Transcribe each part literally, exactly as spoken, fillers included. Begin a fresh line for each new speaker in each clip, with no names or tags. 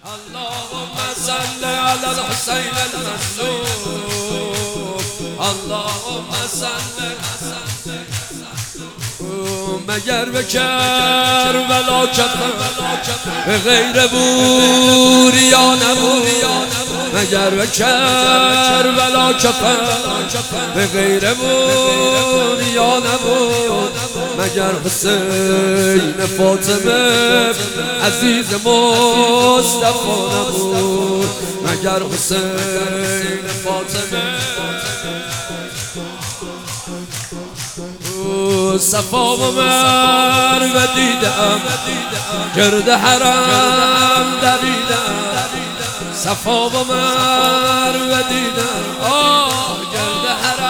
اللهم صل على الحسين المظلوم اللهم صل مگر به کربلا کفن به غیر بوریا نبود مگر به کربلا کفن به غیر بوریا نبود مگر حسین فاطمه عزیز مصطفی نبود مگر حسین فاطمه صفا و مروه دیدم گرد حرم دویدم صفا و مروه دیدم آه گرد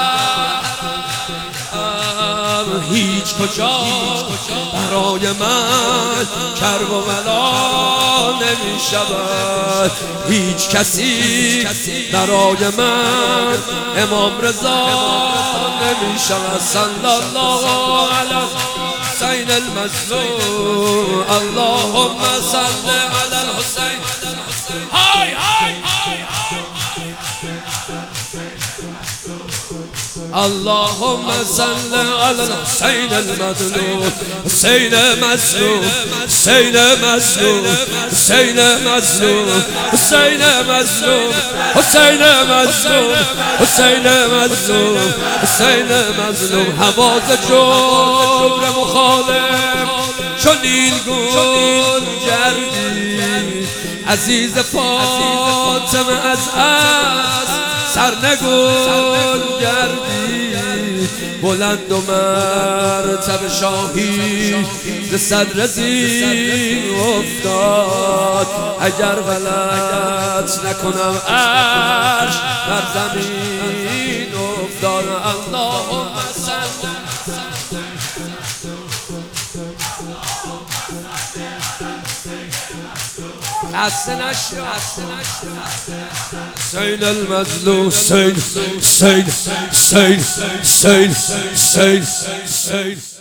حرم هیچ کجا برای من کرب و بلا نمی شود هیچ کسی برای من امام رضا نمی شود صلی الله علی حسین المظلوم اللهم صل علی الحسین های های اللهم صل على الحسين المظلوم حسين مظلوم حسين مظلوم حسين مظلوم حسين مظلوم حسين مظلوم حسين مظلوم حسين مظلوم حواس جبر مخالف چو نیلگون گردی عزیز فاطمه از از سرنگون گردی بلند و مرتب شاهی ز صدر زین افتاد اگر غلط نکنم عرش بر زمین افتاد اللهم صل حسن حسين المظلوم حسين حسين حسين حسين حسين